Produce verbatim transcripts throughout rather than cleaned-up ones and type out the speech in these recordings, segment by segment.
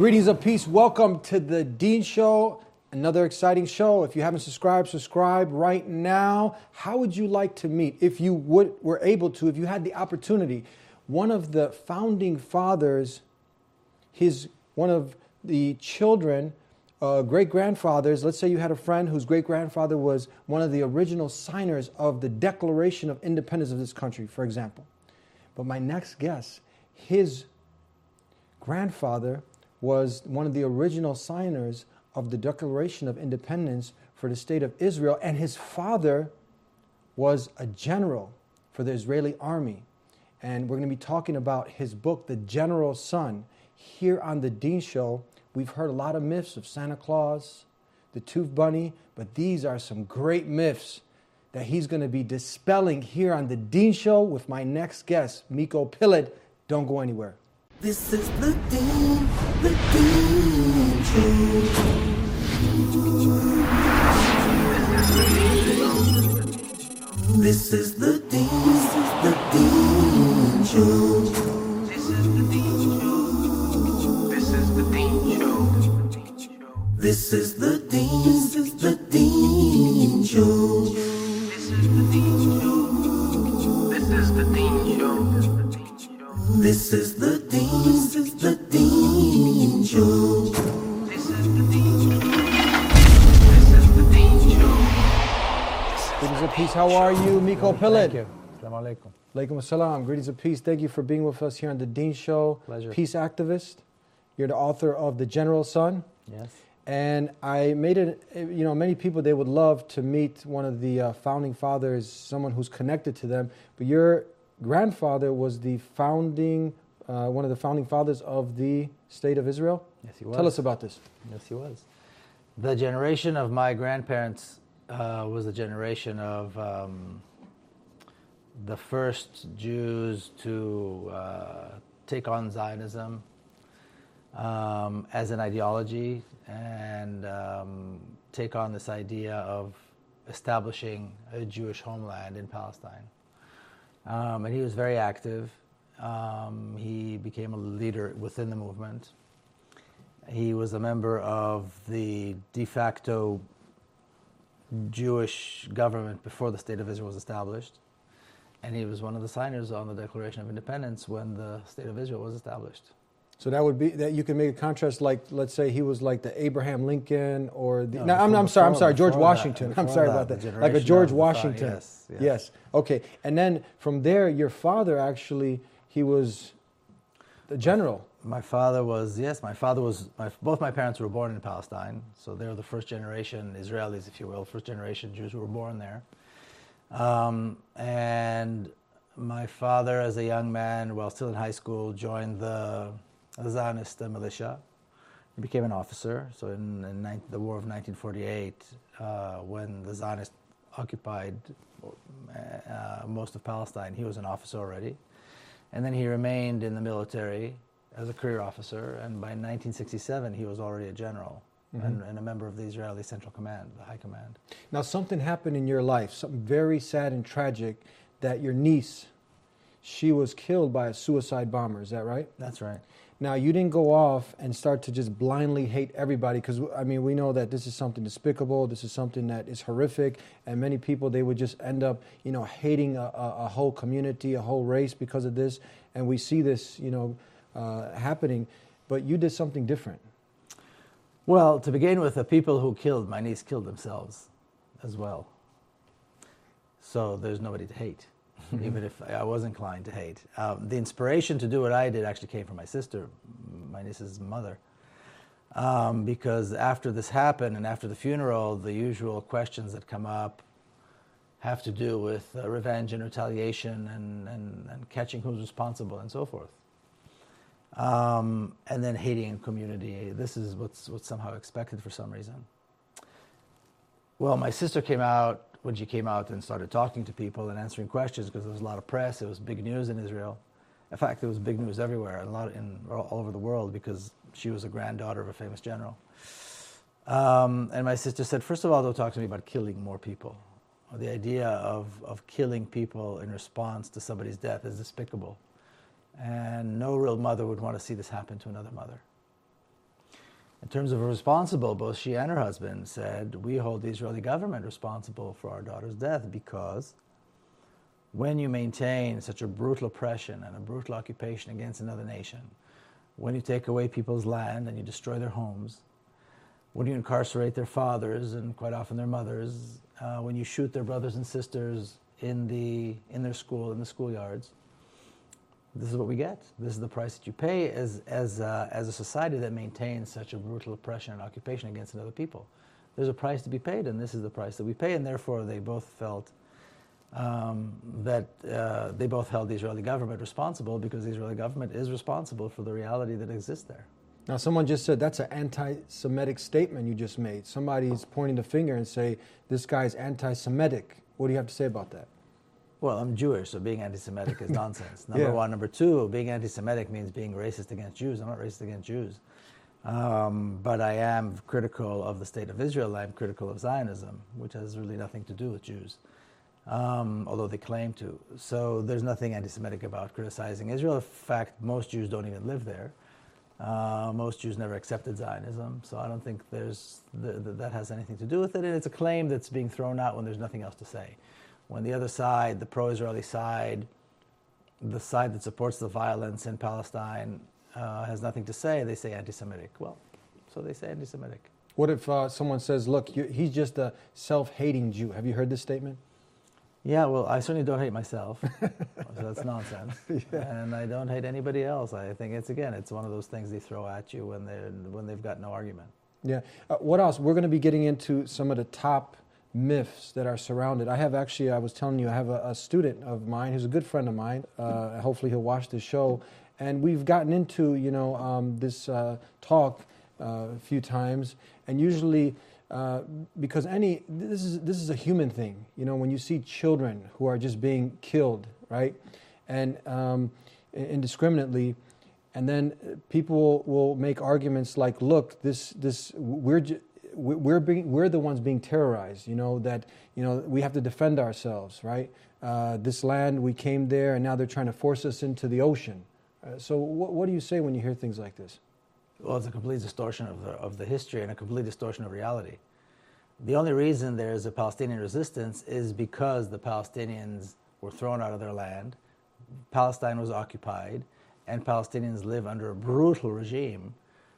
Greetings of peace. Welcome to the Dean Show. Another exciting show. If you haven't subscribed, subscribe right now. How would you like to meet, if you would were able to, if you had the opportunity, one of the founding fathers, his one of the children, uh, great-grandfathers. Let's say you had a friend whose great-grandfather was one of the original signers of the Declaration of Independence of this country, for example. But my next guess, his grandfather was one of the original signers of the Declaration of Independence for the state of Israel, and his father was a general for the Israeli army. And we're going to be talking about his book, The General's Son. Here on the Dean Show, we've heard a lot of myths of Santa Claus, the Tooth Bunny, but these are some great myths that he's going to be dispelling here on the Dean Show with my next guest, Miko Piled. Don't go anywhere. This is the Dean, the Dean Show. This is the Dean, the Dean Show. This is the Dean Show. This is the Dean Show. This is the Dean, the Dean Show. This is the Dean Show. This is the Dean Show. This is the Dean, the Dean Show. This is the Dean Show. This is the Dean Show. Greetings of peace. How are you, Miko Piled? Thank you. Assalamu alaikum. Alaikum assalam. Greetings of peace. Thank you for being with us here on the Dean Show. Pleasure. Peace activist. You're the author of The General's Son. Yes. And I made it, you know, many people, they would love to meet one of the uh, founding fathers, someone who's connected to them. But your grandfather was the founding, uh, one of the founding fathers of the state of Israel. Yes, he was. Tell us about this. Yes, he was. The generation of my grandparents uh, was the generation of um, the first Jews to uh, take on Zionism um, as an ideology and um, take on this idea of establishing a Jewish homeland in Palestine. Um, and he was very active. Um, he became a leader within the movement. He was a member of the de facto Jewish government before the State of Israel was established. And he was one of the signers on the Declaration of Independence when the State of Israel was established. So that would be, that you can make a contrast, like, let's say he was like the Abraham Lincoln or the, No, no, I'm, before- I'm sorry, I'm before- sorry, George before Washington. that, I'm before sorry that, about the that. Like a generation George of the Washington. fa- yes, yes. Yes. Okay. And then from there, your father actually, he was the general. My father was, yes, my father was, my, both my parents were born in Palestine, so they're the first generation Israelis, if you will, first generation Jews who were born there. Um, and my father, as a young man, while still in high school, joined the, the Zionist militia. He became an officer, so in, in nine, the war of nineteen forty-eight, uh, when the Zionists occupied uh, most of Palestine, he was an officer already. And then he remained in the military as a career officer, and by nineteen sixty-seven he was already a general mm-hmm. and, and a member of the Israeli Central Command, the High Command. Now something happened in your life, something very sad and tragic, that your niece, she was killed by a suicide bomber, is that right? That's right. Now you didn't go off and start to just blindly hate everybody, because I mean we know that this is something despicable, this is something that is horrific, and many people, they would just end up, you know, hating a, a, a whole community, a whole race because of this, and we see this, you know, uh, happening. But you did something different. Well, to begin with, the people who killed my niece killed themselves as well. So there's nobody to hate. Mm-hmm. Even if I was inclined to hate. Um, the inspiration to do what I did actually came from my sister, my niece's mother. Um, because after this happened and after the funeral, the usual questions that come up have to do with uh, revenge and retaliation and, and, and catching who's responsible and so forth. Um, and then hating a community. This is what's, what's somehow expected for some reason. Well, my sister came out, when she came out and started talking to people and answering questions, because there was a lot of press, it was big news in Israel. In fact, it was big news everywhere, a lot in all over the world, because she was a granddaughter of a famous general. Um, and my sister said, first of all, don't talk to me about killing more people. Or the idea of, of killing people in response to somebody's death is despicable. And no real mother would want to see this happen to another mother. In terms of responsible, both she and her husband said, we hold the Israeli government responsible for our daughter's death because when you maintain such a brutal oppression and a brutal occupation against another nation, when you take away people's land and you destroy their homes, when you incarcerate their fathers and quite often their mothers, uh, when you shoot their brothers and sisters in the in their school, in the schoolyards, this is what we get. This is the price that you pay as as uh, as a society that maintains such a brutal oppression and occupation against another people. There's a price to be paid, and this is the price that we pay. And therefore, they both felt um, that uh, they both held the Israeli government responsible because the Israeli government is responsible for the reality that exists there. Now, someone just said that's an anti-Semitic statement you just made. Somebody's pointing the finger and say this guy's anti-Semitic. What do you have to say about that? Well, I'm Jewish, so being anti-Semitic is nonsense. Number Yeah. one. Number two, being anti-Semitic means being racist against Jews. I'm not racist against Jews. Um, but I am critical of the state of Israel. I'm critical of Zionism, which has really nothing to do with Jews, um, although they claim to. So there's nothing anti-Semitic about criticizing Israel. In fact, most Jews don't even live there. Uh, most Jews never accepted Zionism, so I don't think there's the, the, that has anything to do with it. And it's a claim that's being thrown out when there's nothing else to say. When the other side, the pro-Israeli side, the side that supports the violence in Palestine, uh, has nothing to say, they say anti-Semitic. Well, so they say anti-Semitic. What if uh, someone says, look, you, he's just a self-hating Jew? Have you heard this statement? Yeah, well, I certainly don't hate myself. So that's nonsense. Yeah. And I don't hate anybody else. I think it's, again, it's one of those things they throw at you when, they're, when they've got no argument. Yeah. Uh, what else? We're going to be getting into some of the top myths that are surrounded. I have actually, I was telling you, I have a, a student of mine who's a good friend of mine. Uh, hopefully he'll watch this show. And we've gotten into, you know, um, this uh, talk uh, a few times. And usually, uh, because any, this is, this is a human thing. You know, when you see children who are just being killed, right? And um, indiscriminately, and then people will make arguments like, look, this, this, we're just, We're being, we're the ones being terrorized, you know, that, you know, we have to defend ourselves, right? Uh, this land, we came there, and now they're trying to force us into the ocean. Uh, so what, what do you say when you hear things like this? Well, it's a complete distortion of the, of the history and a complete distortion of reality. The only reason there's a Palestinian resistance is because the Palestinians were thrown out of their land, Palestine was occupied, and Palestinians live under a brutal regime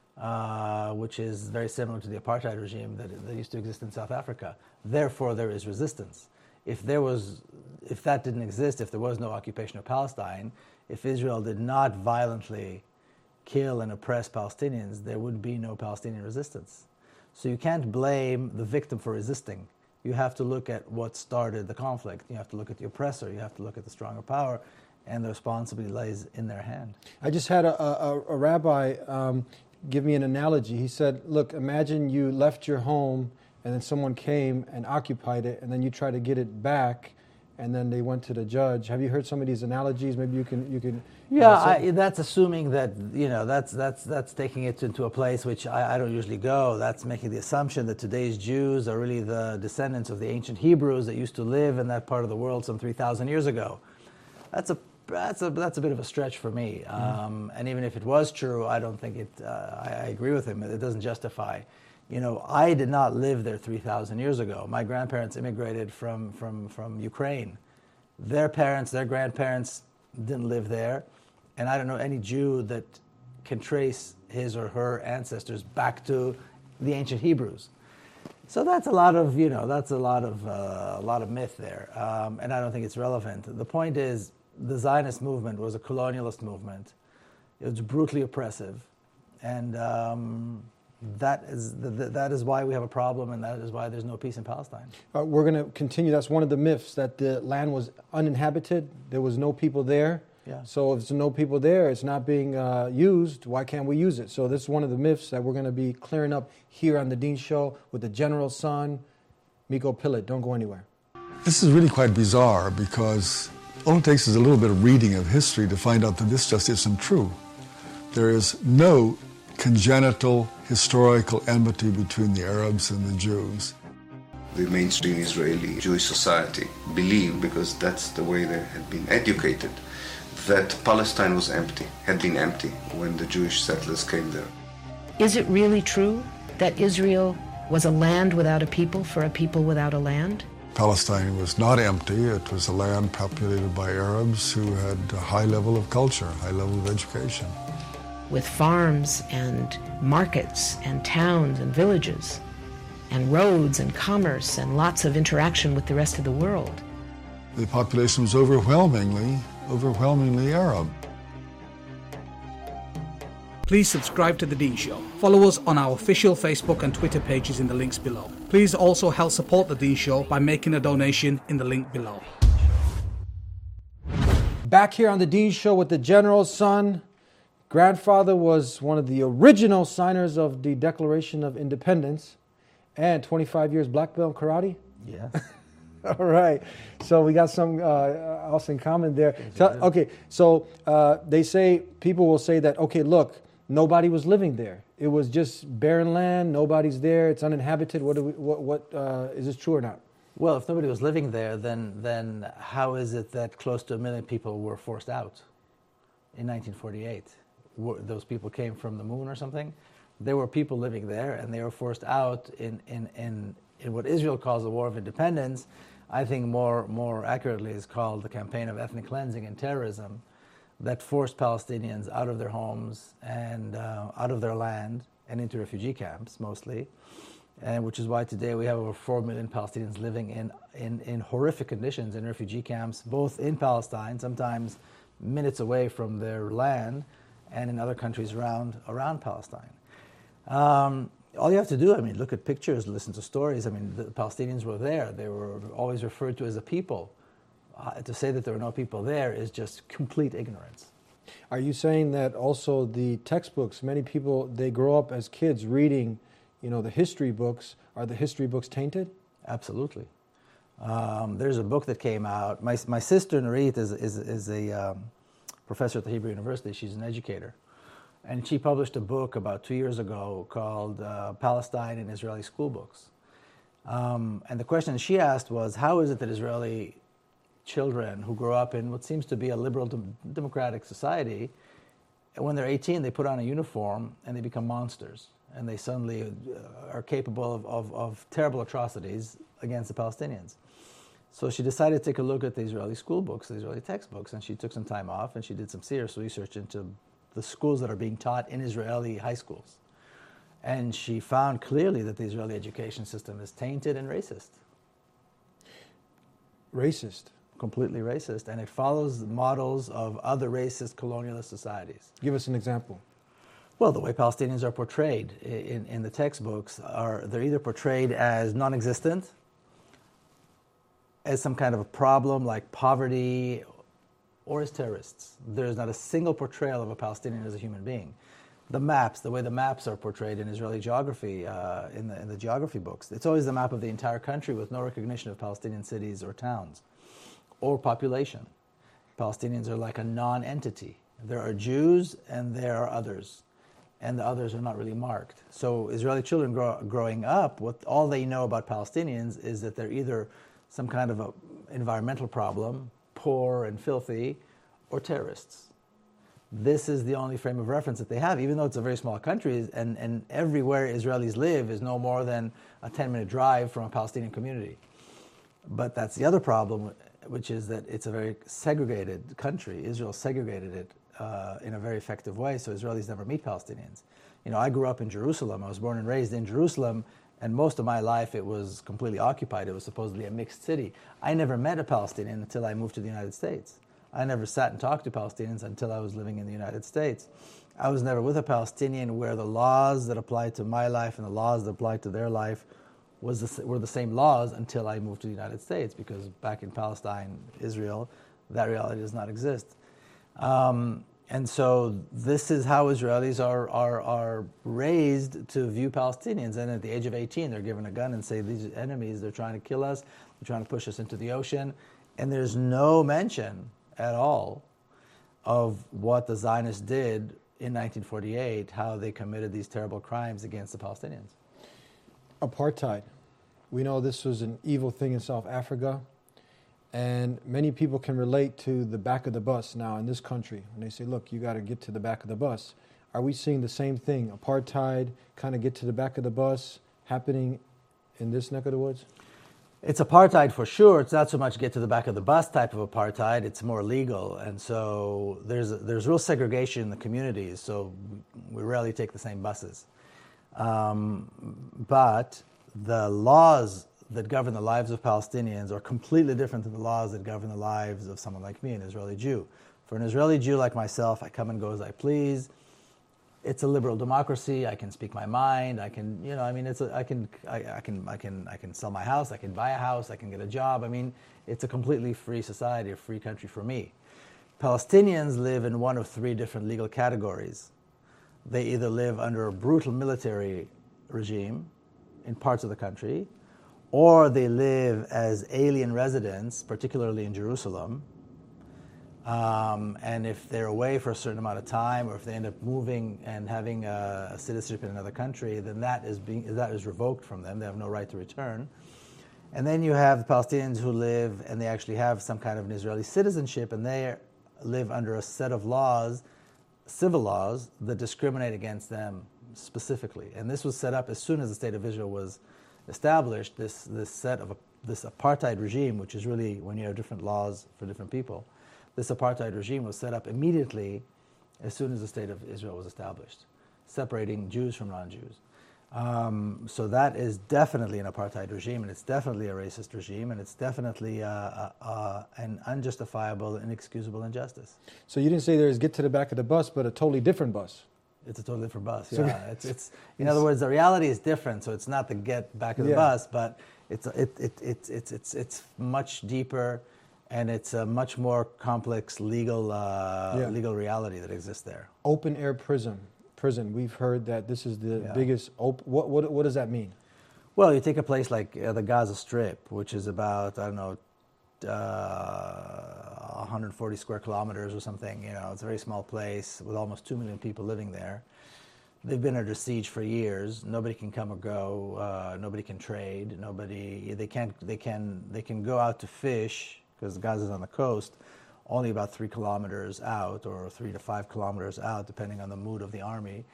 Uh, which is very similar to the apartheid regime that, that used to exist in South Africa. Therefore, there is resistance. If there was, if that didn't exist, if there was no occupation of Palestine, if Israel did not violently kill and oppress Palestinians, there would be no Palestinian resistance. So you can't blame the victim for resisting. You have to look at what started the conflict. You have to look at the oppressor. You have to look at the stronger power, and the responsibility lies in their hand. I just had a, a, a rabbi um, give me an analogy. He said, look, imagine you left your home and then someone came and occupied it, and then you try to get it back, and then they went to the judge. Have you heard some of these analogies? Maybe you can... you can. Yeah, uh, I, that's assuming that, you know, that's that's that's taking it into a place which I, I don't usually go. That's making the assumption that today's Jews are really the descendants of the ancient Hebrews that used to live in that part of the world some three thousand years ago. That's a That's a that's a bit of a stretch for me, um, and even if it was true, I don't think it. Uh, I, I agree with him. It doesn't justify. You know, I did not live there three thousand years ago. My grandparents immigrated from from from Ukraine. Their parents, their grandparents didn't live there, and I don't know any Jew that can trace his or her ancestors back to the ancient Hebrews. So that's a lot of you know that's a lot of uh, a lot of myth there, um, and I don't think it's relevant. The point is, the Zionist movement was a colonialist movement. It was brutally oppressive, and um, that is the, the, that is why we have a problem, and that is why there's no peace in Palestine. Uh, we're going to continue. That's one of the myths, that the land was uninhabited. There was no people there. Yeah. So if there's no people there, it's not being uh, used. Why can't we use it? So this is one of the myths that we're going to be clearing up here on the Dean Show with the General's son, Miko Pilot. Don't go anywhere. This is really quite bizarre, because all it takes is a little bit of reading of history to find out that this just isn't true. There is no congenital historical enmity between the Arabs and the Jews. The mainstream Israeli Jewish society believed, because that's the way they had been educated, that Palestine was empty, had been empty when the Jewish settlers came there. Is it really true that Israel was a land without a people for a people without a land? Palestine was not empty. It was a land populated by Arabs who had a high level of culture, high level of education. With farms and markets and towns and villages and roads and commerce and lots of interaction with the rest of the world. The population was overwhelmingly, overwhelmingly Arab. Please subscribe to The Dean Show. Follow us on our official Facebook and Twitter pages in the links below. Please also help support The Dean Show by making a donation in the link below. Back here on The Dean Show with the General's son. Grandfather was one of the original signers of the Declaration of Independence and twenty-five years black belt in karate. Yeah. All right. So we got some uh, else in common there. So, okay. So uh, they say, people will say that, okay, look, nobody was living there. It was just barren land. Nobody's there. It's uninhabited. What do we, what, what uh, is this true or not? Well, if nobody was living there, then then how is it that close to a million people were forced out in nineteen forty-eight? Were, those people came from the moon or something? There were people living there, and they were forced out in, in, in, in what Israel calls the War of Independence. I think more more accurately is called the campaign of ethnic cleansing and terrorism that forced Palestinians out of their homes and uh, out of their land and into refugee camps mostly, and which is why today we have over four million Palestinians living in, in, in horrific conditions in refugee camps, both in Palestine, sometimes minutes away from their land, and in other countries around around Palestine. Um, all you have to do, I mean, look at pictures, listen to stories. I mean, the Palestinians were there. They were always referred to as a people. Uh, to say that there were no people there is just complete ignorance. Are you saying that also the textbooks, many people, they grow up as kids reading, you know, the history books. Are the history books tainted? Absolutely. Um, there's a book that came out. My, my sister, Nurit, is, is, is a um, professor at the Hebrew University. She's an educator. And she published a book about two years ago called uh, Palestine in Israeli School Books. Um, and the question she asked was, how is it that Israeli children who grow up in what seems to be a liberal dem- democratic society, when they're eighteen, they put on a uniform and they become monsters. And they suddenly uh, are capable of, of, of terrible atrocities against the Palestinians. So she decided to take a look at the Israeli school books, the Israeli textbooks, and she took some time off and she did some serious research into the schools that are being taught in Israeli high schools. And she found clearly that the Israeli education system is tainted and racist. Racist? Completely racist. And it follows the models of other racist colonialist societies. Give us an example. Well, the way Palestinians are portrayed in, in the textbooks are they're either portrayed as non-existent, as some kind of a problem like poverty, or as terrorists. There's not a single portrayal of a Palestinian as a human being. The maps, the way the maps are portrayed in Israeli geography, uh, in, the, in the geography books, it's always the map of the entire country with no recognition of Palestinian cities or towns or population. Palestinians are like a non-entity. There are Jews and there are others, and the others are not really marked. So Israeli children grow, growing up, what all they know about Palestinians is that they're either some kind of a environmental problem, poor and filthy, or terrorists. This is the only frame of reference that they have, even though it's a very small country, and, and everywhere Israelis live is no more than a ten-minute drive from a Palestinian community. But that's the other problem, which is that it's a very segregated country. Israel segregated it uh, in a very effective way, so Israelis never meet Palestinians. You know, I grew up in Jerusalem. I was born and raised in Jerusalem, and most of my life it was completely occupied. It was supposedly a mixed city. I never met a Palestinian until I moved to the United States. I never sat and talked to Palestinians until I was living in the United States. I was never with a Palestinian where the laws that applied to my life and the laws that applied to their life was the, were the same laws until I moved to the United States, because back in Palestine, Israel, that reality does not exist. Um, and so this is how Israelis are, are, are raised to view Palestinians. And at the age of eighteen, they're given a gun and say, these are enemies, they're trying to kill us, they're trying to push us into the ocean. And there's no mention at all of what the Zionists did in nineteen forty-eight, how they committed these terrible crimes against the Palestinians. Apartheid. We know this was an evil thing in South Africa, and many people can relate to the back of the bus now in this country. And they say, look, you got to get to the back of the bus. Are we seeing the same thing? Apartheid kind of get to the back of the bus happening in this neck of the woods? It's apartheid for sure. It's not so much get to the back of the bus type of apartheid. It's more legal. And so there's there's real segregation in the communities. So we rarely take the same buses. Um, but the laws that govern the lives of Palestinians are completely different than the laws that govern the lives of someone like me, an Israeli Jew. For an Israeli Jew like myself, I come and go as I please. It's a liberal democracy. I can speak my mind. I can, you know, I mean, it's a, I can, I, I can, I can, I can sell my house. I can buy a house. I can get a job. I mean, it's a completely free society, a free country for me. Palestinians live in one of three different legal categories. They either live under a brutal military regime in parts of the country, or they live as alien residents, particularly in Jerusalem. Um, and if they're away for a certain amount of time, or if they end up moving and having a, a citizenship in another country, then that is being that is revoked from them. They have no right to return. And then you have the Palestinians who live and they actually have some kind of an Israeli citizenship, and they live under a set of laws, civil laws, that discriminate against them specifically. And this was set up as soon as the State of Israel was established. This this set of a, this apartheid regime, which is really when you have different laws for different people. This apartheid regime was set up immediately as soon as the State of Israel was established, separating Jews from non-Jews. Um, so that is definitely an apartheid regime, and it's definitely a racist regime, and it's definitely uh, uh, uh, an unjustifiable, inexcusable injustice. So you didn't say there's get to the back of the bus, but a totally different bus. It's a totally different bus, yeah. it's, it's, in other words, the reality is different, so it's not the get back of the yeah. bus, but it's, it, it, it, it's, it's, it's much deeper, and it's a much more complex legal uh, yeah. legal reality that exists there. Open air prison. Prison. We've heard that this is the yeah. biggest. Op- what what what does that mean? Well, you take a place like uh, the Gaza Strip, which is about I don't know, uh, one hundred forty square kilometers or something. You know, it's a very small place with almost two million people living there. They've been under siege for years. Nobody can come or go. Uh, nobody can trade. Nobody. They can't. They can. They can go out to fish, because Gaza is on the coast, only about three kilometers out, or three to five kilometers out, depending on the mood of the army.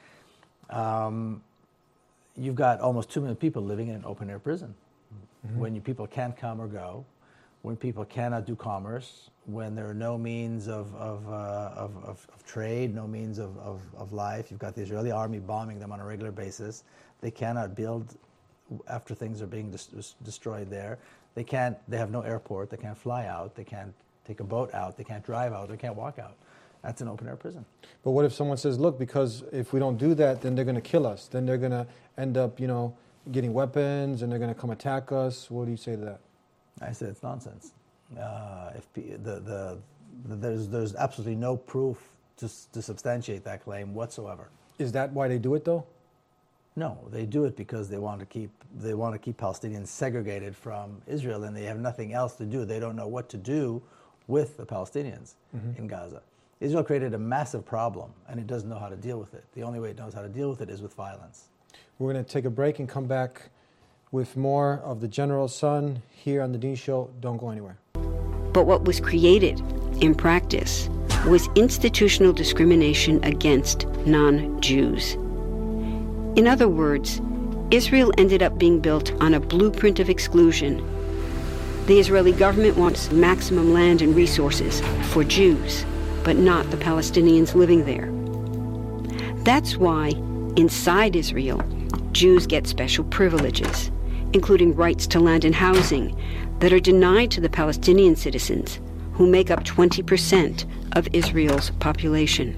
Um, you've got almost two million people living in an open-air prison. Mm-hmm. When you, people can't come or go, when people cannot do commerce, when there are no means of of, uh, of, of, of trade, no means of, of, of life. You've got the Israeli army bombing them on a regular basis. They cannot build after things are being dis- destroyed there. They can't, they have no airport, they can't fly out, they can't take a boat out, they can't drive out, they can't walk out. That's an open-air prison. But what if someone says, look, because if we don't do that, then they're going to kill us. Then they're going to end up, you know, getting weapons, and they're going to come attack us. What do you say to that? I say it's nonsense. Uh, if the, the, the, there's, there's absolutely no proof to, to substantiate that claim whatsoever. Is that why they do it, though? No, they do it because they want to keep they want to keep Palestinians segregated from Israel, and they have nothing else to do. They don't know what to do with the Palestinians mm-hmm. in Gaza. Israel created a massive problem, and it doesn't know how to deal with it. The only way it knows how to deal with it is with violence. We're going to take a break and come back with more of the General's Son here on the Dean Show. Don't go anywhere. But what was created in practice was institutional discrimination against non-Jews. In other words, Israel ended up being built on a blueprint of exclusion. The Israeli government wants maximum land and resources for Jews, but not the Palestinians living there. That's why, inside Israel, Jews get special privileges, including rights to land and housing, that are denied to the Palestinian citizens, who make up twenty percent of Israel's population.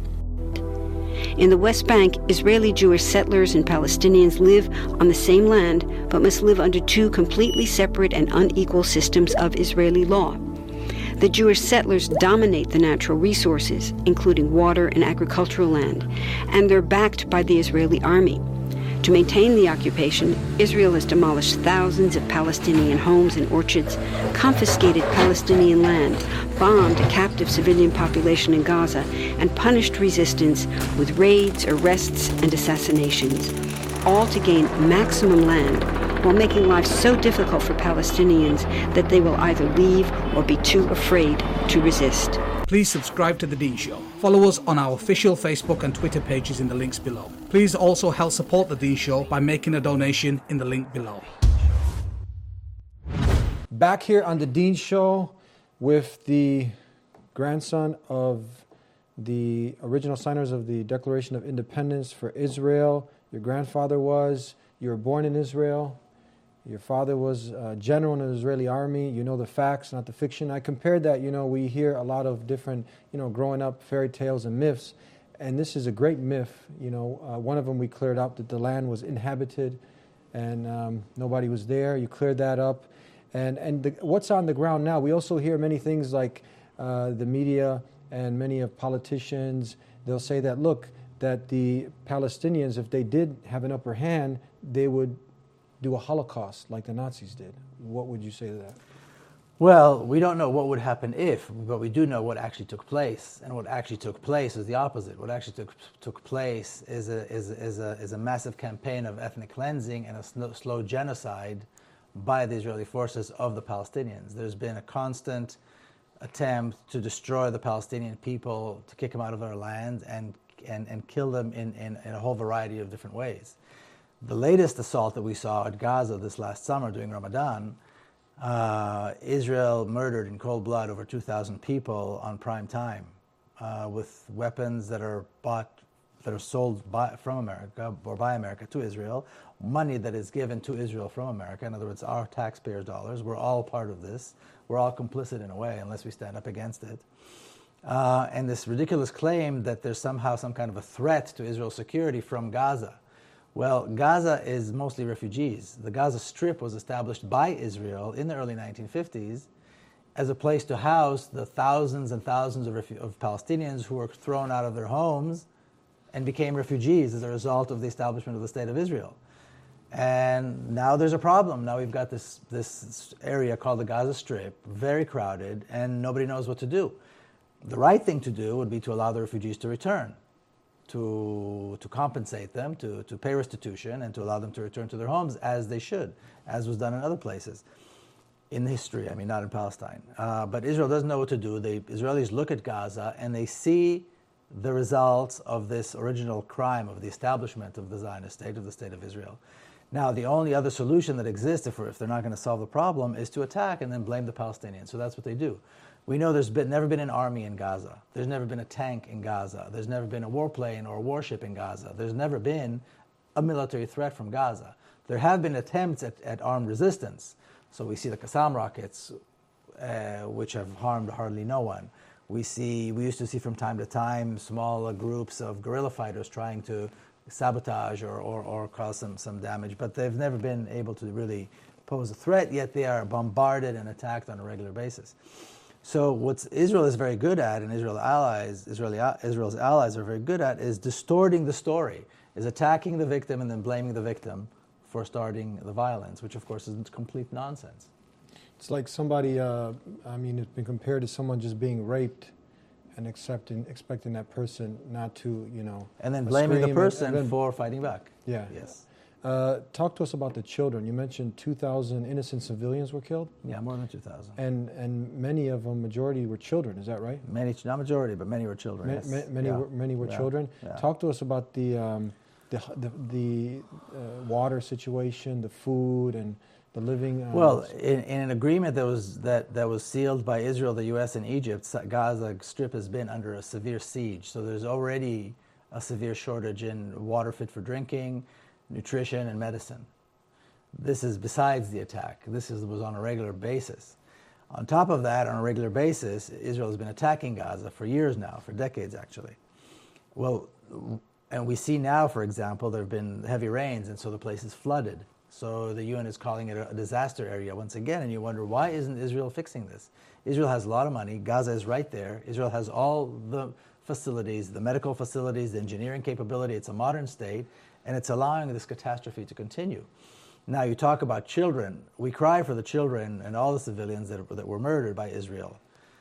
In the West Bank, Israeli Jewish settlers and Palestinians live on the same land, but must live under two completely separate and unequal systems of Israeli law. The Jewish settlers dominate the natural resources, including water and agricultural land, and they're backed by the Israeli army. To maintain the occupation, Israel has demolished thousands of Palestinian homes and orchards, confiscated Palestinian land, bombed a captive civilian population in Gaza, and punished resistance with raids, arrests, and assassinations, all to gain maximum land while making life so difficult for Palestinians that they will either leave or be too afraid to resist. Please subscribe to The Dean Show. Follow us on our official Facebook and Twitter pages in the links below. Please also help support The Dean Show by making a donation in the link below. Back here on The Dean Show with the grandson of the original signers of the Declaration of Independence for Israel. Your grandfather was. You were born in Israel. Your father was a general in the Israeli army. You know the facts, not the fiction. I compared that, you know, we hear a lot of different, you know, growing up fairy tales and myths. And this is a great myth. You know, uh, one of them we cleared up, that the land was inhabited and um, nobody was there. You cleared that up. And, and the, what's on the ground now, we also hear many things like uh, the media and many of politicians, they'll say that, look, that the Palestinians, if they did have an upper hand, they would do a Holocaust like the Nazis did. What would you say to that? Well, we don't know what would happen if, but we do know what actually took place. And what actually took place is the opposite. What actually took took place is a, is, is a, is a massive campaign of ethnic cleansing and a slow, slow genocide by the Israeli forces of the Palestinians. There's been a constant attempt to destroy the Palestinian people, to kick them out of their land and, and, and kill them in, in, in a whole variety of different ways. The latest assault that we saw at Gaza this last summer during Ramadan, uh, Israel murdered in cold blood over two thousand people on prime time uh, with weapons that are bought, that are sold by, from America or by America to Israel, money that is given to Israel from America. In other words, our taxpayers' dollars. We're all part of this. We're all complicit in a way unless we stand up against it. Uh, and this ridiculous claim that there's somehow some kind of a threat to Israel's security from Gaza. Well, Gaza is mostly refugees. The Gaza Strip was established by Israel in the early nineteen fifties as a place to house the thousands and thousands of, refu- of Palestinians who were thrown out of their homes and became refugees as a result of the establishment of the State of Israel. And now there's a problem. Now we've got this, this area called the Gaza Strip, very crowded, and nobody knows what to do. The right thing to do would be to allow the refugees to return, to to compensate them, to, to pay restitution, and to allow them to return to their homes as they should, as was done in other places in history. I mean, not in Palestine. Uh, but Israel doesn't know what to do. The Israelis look at Gaza and they see the results of this original crime of the establishment of the Zionist state, of the State of Israel. Now, the only other solution that exists, if, we're, if they're not going to solve the problem, is to attack and then blame the Palestinians. So that's what they do. We know there's been, never been an army in Gaza. There's never been a tank in Gaza. There's never been a warplane or a warship in Gaza. There's never been a military threat from Gaza. There have been attempts at, at armed resistance. So we see the Qassam rockets, uh, which have harmed hardly no one. We see, we used to see from time to time small groups of guerrilla fighters trying to sabotage or, or, or cause some, some damage, but they've never been able to really pose a threat, yet they are bombarded and attacked on a regular basis. So what Israel is very good at, and Israel allies, Israeli, Israel's allies are very good at, is distorting the story, is attacking the victim and then blaming the victim for starting the violence, which of course is complete nonsense. It's like somebody, uh, I mean, it's been compared to someone just being raped and accepting, expecting that person not to, you know... And then blaming the person and, and then, for fighting back. Yeah. Yes. Uh, talk to us about the children. You mentioned two thousand innocent civilians were killed? Yeah, more than two thousand. And and many of them, majority were children, is that right? Many, not majority, but many were children, Ma- yes. ma- many, yeah. were, many were yeah. children. Yeah. Talk to us about the, um, the, the, the uh, water situation, the food, and the living... Uh, well, in, in an agreement that was, that, that was sealed by Israel, the U S, and Egypt, Gaza Strip has been under a severe siege. So there's already a severe shortage in water fit for drinking, nutrition, and medicine. This is besides the attack. This is, was on a regular basis. On top of that, on a regular basis, Israel has been attacking Gaza for years now, for decades actually. Well, and we see now, for example, there have been heavy rains, and so the place is flooded. So the U N is calling it a disaster area once again, and you wonder, why isn't Israel fixing this? Israel has a lot of money. Gaza is right there. Israel has all the facilities, the medical facilities, the engineering capability. It's a modern state, and it's allowing this catastrophe to continue. Now, you talk about children. We cry for the children and all the civilians that, that were murdered by Israel.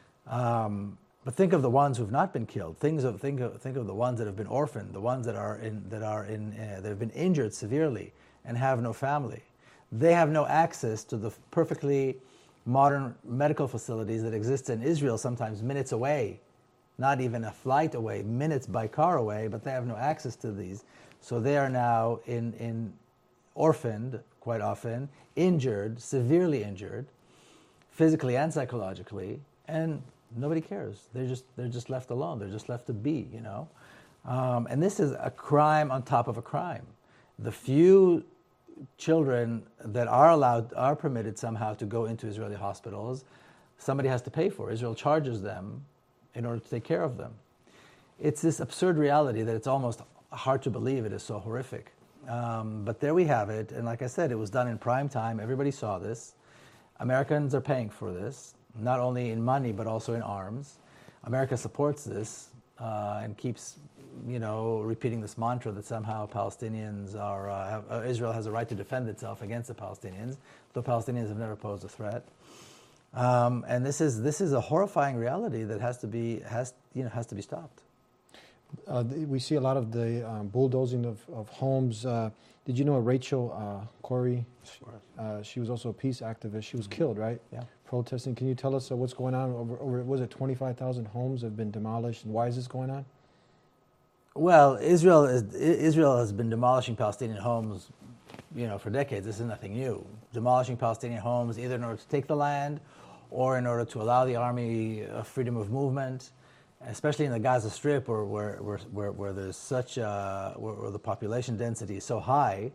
Um, but think of the ones who've not been killed. Think of, think of, think of the ones that have been orphaned, the ones that, are in, that, are in, uh, that have been injured severely and have no family. They have no access to the perfectly modern medical facilities that exist in Israel, sometimes minutes away, not even a flight away, minutes by car away, but they have no access to these. So they are now in, in orphaned, quite often, injured, severely injured, physically and psychologically, and nobody cares. They're just they're just left alone. They're just left to be, you know. Um, and this is a crime on top of a crime. The few children that are allowed, are permitted somehow to go into Israeli hospitals, somebody has to pay for. Israel charges them in order to take care of them. It's this absurd reality that it's almost hard to believe. It is so horrific. Um, but there we have it. And like I said, it was done in prime time. Everybody saw this. Americans are paying for this, not only in money, but also in arms. America supports this uh, and keeps, you know, repeating this mantra that somehow Palestinians are, uh, have, uh, Israel has a right to defend itself against the Palestinians, though Palestinians have never posed a threat. Um, and this is this is a horrifying reality that has to be has you know has to be stopped. Uh, we see a lot of the um, bulldozing of, of homes. Uh, did you know Rachel uh, Corrie? Uh, she was also a peace activist. She was mm-hmm. killed, right? Yeah. Protesting. Can you tell us uh, what's going on? Over, over was it twenty-five thousand homes have been demolished, and why is this going on? Well, Israel is Israel has been demolishing Palestinian homes, you know, for decades. This is nothing new. Demolishing Palestinian homes either in order to take the land, or in order to allow the army uh, freedom of movement, especially in the Gaza Strip, where where where, where, where there's such uh, where, where the population density is so high.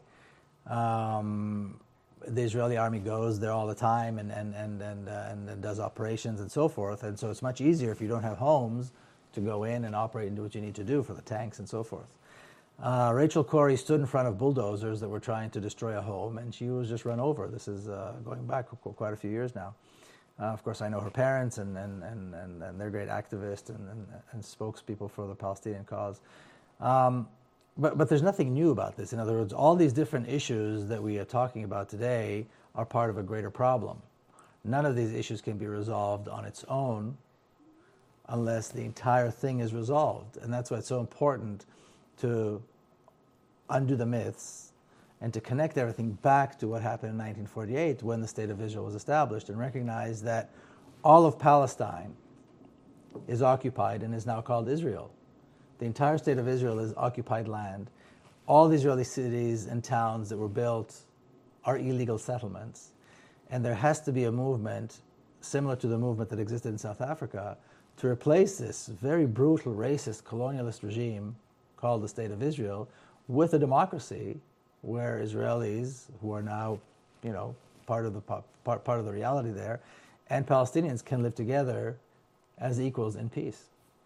Um, the Israeli army goes there all the time and and and and, uh, and and does operations and so forth. And so it's much easier if you don't have homes to go in and operate and do what you need to do for the tanks and so forth. Uh, Rachel Corrie stood in front of bulldozers that were trying to destroy a home, and she was just run over. This is uh, going back quite a few years now. Uh, of course, I know her parents, and and, and, and, and they're great activists and, and, and spokespeople for the Palestinian cause. Um, but, but there's nothing new about this. In other words, all these different issues that we are talking about today are part of a greater problem. None of these issues can be resolved on its own unless the entire thing is resolved. And that's why it's so important to undo the myths and to connect everything back to what happened in nineteen forty-eight when the State of Israel was established, and recognize that all of Palestine is occupied and is now called Israel. The entire State of Israel is occupied land. All the Israeli cities and towns that were built are illegal settlements. And there has to be a movement similar to the movement that existed in South Africa to replace this very brutal, racist, colonialist regime called the State of Israel with a democracy where Israelis, who are now, you know, part of the part, part of the reality there, and Palestinians can live together as equals in peace.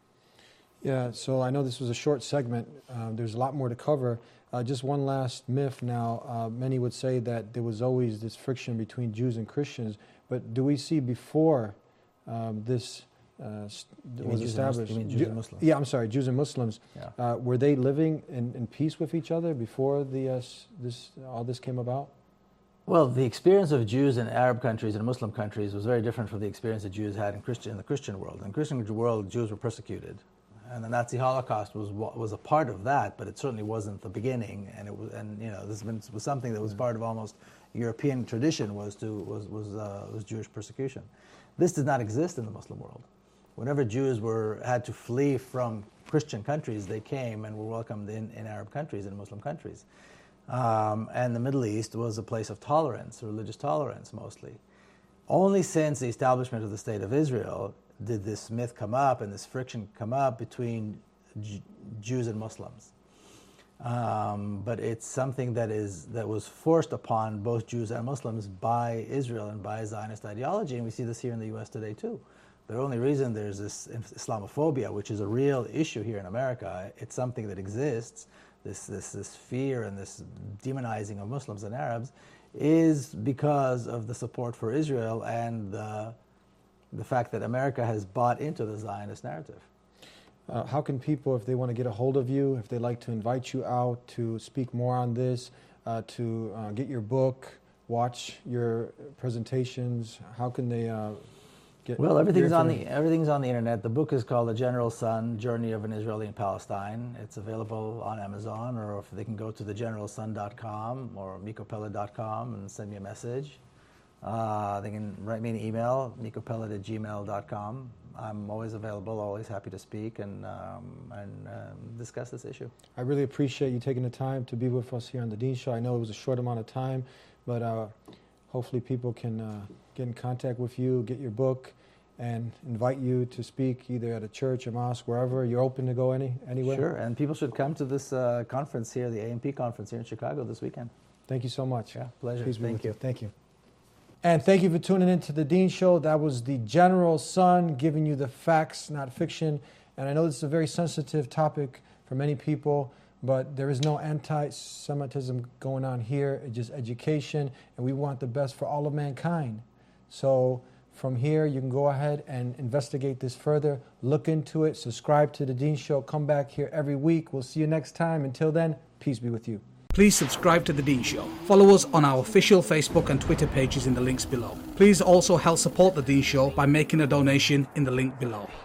Yeah, so I know this was a short segment. Uh, there's a lot more to cover. Uh, just one last myth now. Uh, many would say that there was always this friction between Jews and Christians, but do we see before um, this uh, st- was Jews established? And Muslims, you mean Jews and Muslims? Yeah, I'm sorry, Jews and Muslims. Yeah. Uh, were they living in, in peace with each other before the uh, this all this came about? Well, the experience of Jews in Arab countries and Muslim countries was very different from the experience that Jews had in Christian in the Christian world. In the Christian world, Jews were persecuted, and the Nazi Holocaust was was a part of that, but it certainly wasn't the beginning. And it was, and you know, this was something that was part of almost European tradition was to was was uh, was Jewish persecution. This did not exist in the Muslim world. Whenever Jews were had to flee from Christian countries, they came and were welcomed in, in Arab countries and Muslim countries. Um, and the Middle East was a place of tolerance, religious tolerance mostly. Only since the establishment of the State of Israel did this myth come up and this friction come up between J- Jews and Muslims. Um, but it's something that is that was forced upon both Jews and Muslims by Israel and by Zionist ideology, and we see this here in the U S today too. The only reason there's this Islamophobia, which is a real issue here in America, it's something that exists, this, this, this fear and this demonizing of Muslims and Arabs, is because of the support for Israel and the, the fact that America has bought into the Zionist narrative. Uh, how can people, if they want to get a hold of you, if they'd like to invite you out to speak more on this, uh, to uh, get your book, watch your presentations, how can they... Uh, get Well, everything's your on the information? everything's on the internet. The book is called The General Sun: Journey of an Israeli in Palestine. It's available on Amazon, or if they can go to the general sun dot com or mikopella dot com and send me a message. Uh, they can write me an email, mikopella at gmail dot com. I'm always available, always happy to speak and um, and um, discuss this issue. I really appreciate you taking the time to be with us here on the Dean Show. I know it was a short amount of time, but uh, hopefully people can uh, get in contact with you, get your book, and invite you to speak either at a church, a mosque, wherever. You're open to go any anywhere? Sure, and people should come to this uh, conference here, the A M P conference here in Chicago this weekend. Thank you so much. Yeah, pleasure. Peace be Thank with you. Thank you. And thank you for tuning in to the Dean Show. That was the General Sun giving you the facts, not fiction. And I know this is a very sensitive topic for many people, but there is no anti-Semitism going on here. It's just education, and we want the best for all of mankind. So from here, you can go ahead and investigate this further, look into it, subscribe to the Dean Show, come back here every week. We'll see you next time. Until then, peace be with you. Please subscribe to The Dean Show. Follow us on our official Facebook and Twitter pages in the links below. Please also help support The Dean Show by making a donation in the link below.